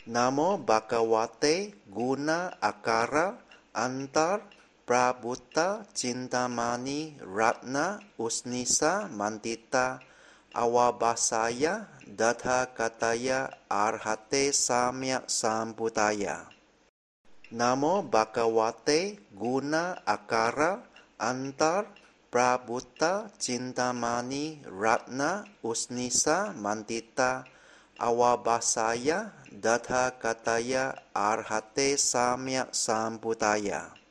Namo Bhagavate Guna Akara Antar Prabhuta Cintamani Ratna Usnisa Mantita Awabasaya Datha Kataya Arhate Samyak Samputaya. Namo Bhagavate Guna Akara Antar Prabhuta Cintamani Ratna Usnisa Mantita Awabasaya Datha Kataya Arhate Samyak Samputaya.